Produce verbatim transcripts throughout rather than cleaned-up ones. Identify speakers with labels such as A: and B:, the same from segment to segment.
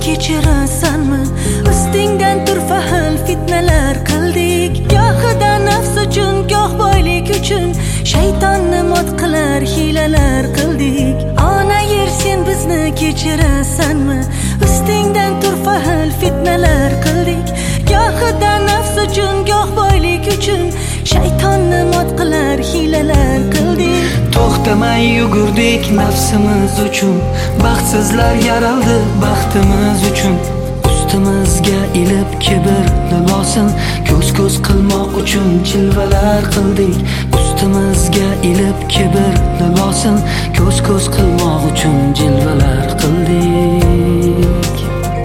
A: kechirasanmi? Ustingdan turfa xil fitnalar qildik. Gohida nafs uchun, goh boylik uchun shaytonni mot qilar hiylalar qildik. Ona yer, sen bizni kechirasanmi? Ustingdan turfa xil fitnalar qildik. Gohida nafs uchun, goh boylik uchun shaytonni mot qilar hiylalar qildik.
B: To'xtamay yugurdik nafsimiz uchun, baxtsizlar yaraldi baxtimiz uchun. Ustimizga ilib kibr libosin, ko'z-ko'z qilmoq uchun jilvalar qildik. Ustimizga ilib kibr libosin, ko'z-ko'z qilmoq uchun jilvalar qildik.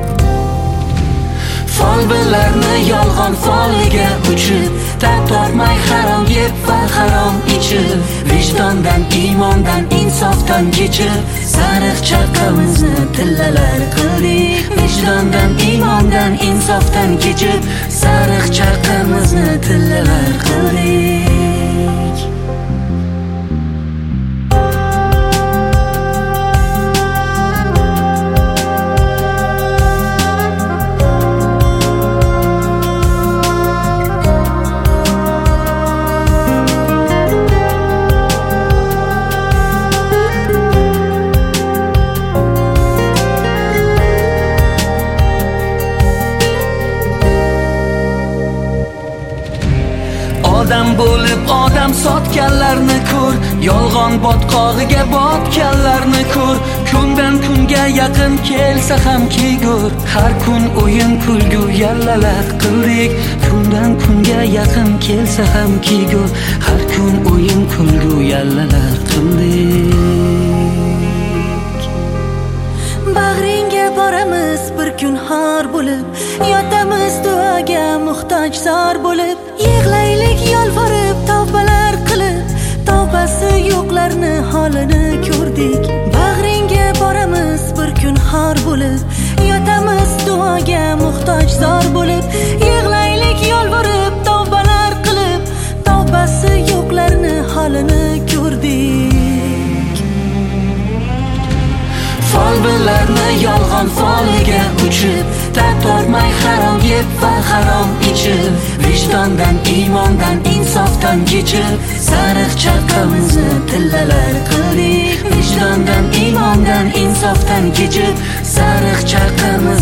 B: Folbinlarni yolg'on foliga uchib, tab tortmay harom yeb va harom ichib, vijdondan, iymondan, insofdan kechib, sariq chaqamizni tillalar qildik. Vijdondan, iymondan, insofdan kechib, sariq chaqamizni tillalar qildik. Odam bo'lib odam sotganlarni ko'r, yolg'on botqog'iga botganlarni ko'r. Kundan kunga yaqin kelsa ham kigur, har kun o'yin kulgu yallalar qildik. Kundan kunga yaqin kelsa ham kigur, har kun o'yin kulgu yallalar qildik.
A: Bag'ringga boramiz bir kun xor bo'lib, yotamiz duoga muhtoj zor bo'lib. Yig'laylik yolvorib tavbalar qilib, tavbasi yo'qlarni holini ko'rdik. Bag'ringga boramiz bir kun xor bo'lib, yotamiz duoga muhtoj zor bo'lib. Yig'laylik yolvorib tavbalar qilib, tavbasi yo'qlarni holini ko'rdik. Folbinlarni yolg'on foliga uchib, tab tortmay harom yeb va harom ichib, vijdondan, iymondan, insofdan kechib, sariq chaqamizni tillalar qildik. Vijdondan, iymondan, insofdan kechib, sariq chaqamizni